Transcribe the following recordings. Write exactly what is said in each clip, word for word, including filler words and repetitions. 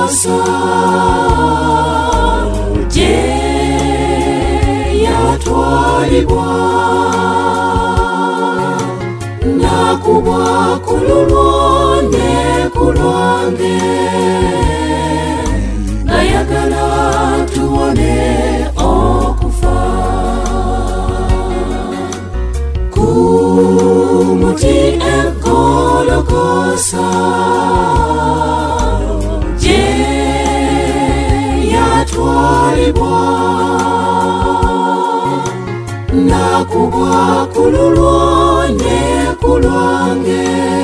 golokosa je yatwalibwa nakubwa kululwane kulwange nayagala tuone okufa kumuti egolokosa je yatwalibwa nakubwa kululwane kulwange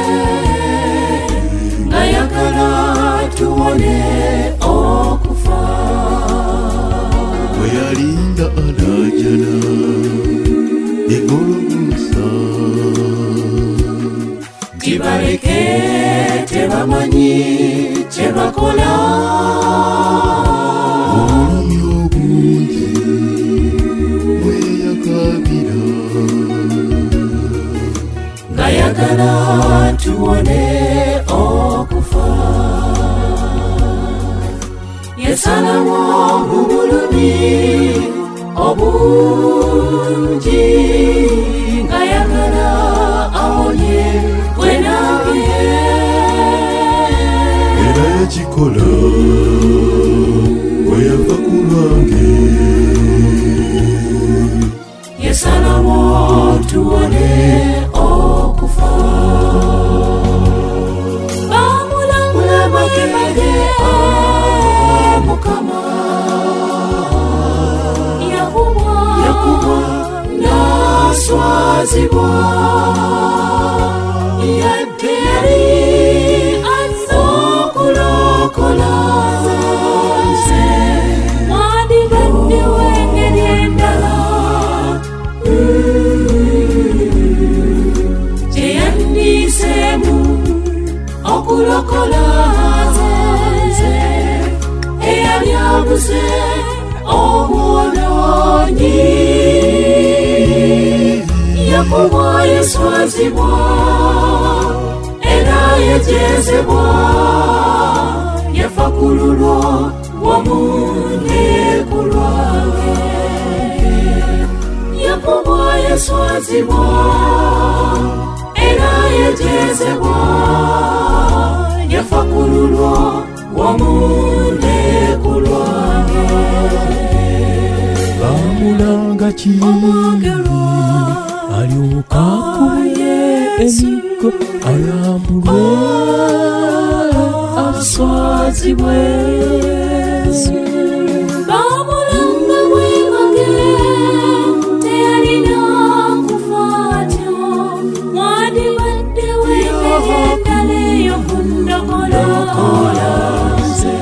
nayagala tuone okufa weyalinda alajana egolokosa tibaleke tebamanyi kyebakola obulumi obungi mweyakabira ngayagala tuone okufa yesalawo obulumi obungi ngayagala awonye bwenage era yakikola weyava ku lwange yesalawo tuone okufa bamulangula bakemage mukama yakubwa yakubwa naswazibwa yaderi azokulokola ze mwadibadde wengeri endala jeyandisemu okulokola ze eyali abuze omwononyi yakubwa yeswazibwa era yejezebwa yafa kululwo wamunye kulwange yakubwa yeswazibwa era yejezebwa yafa kululwo wamunye kulwange bamulanga kirungi alyoka kuye emiko ayambulwe aswazibwe bamulanga bwemage teyalina kufaatyo mwadibadde wengedendala eyo kundogola ze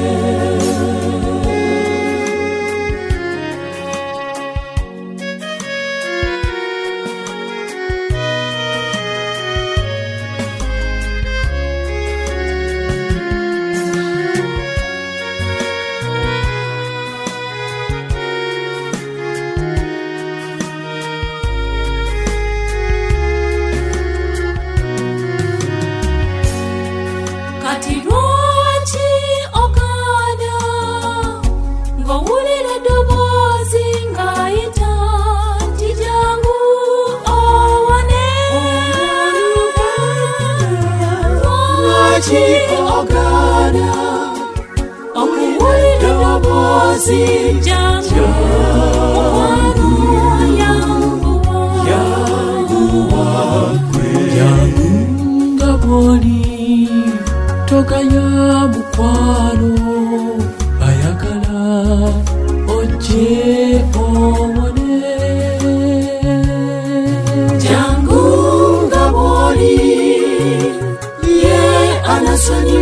kati lwaki okada ng'owulira eddoboozi ng'ayita nti jangu owone lwaki okada okuwulira eddoboozi jangu yanguwa jangu nga bw'oli togaya mukwano ayagala ojje owone jangu nga bw'oli ye anasonyi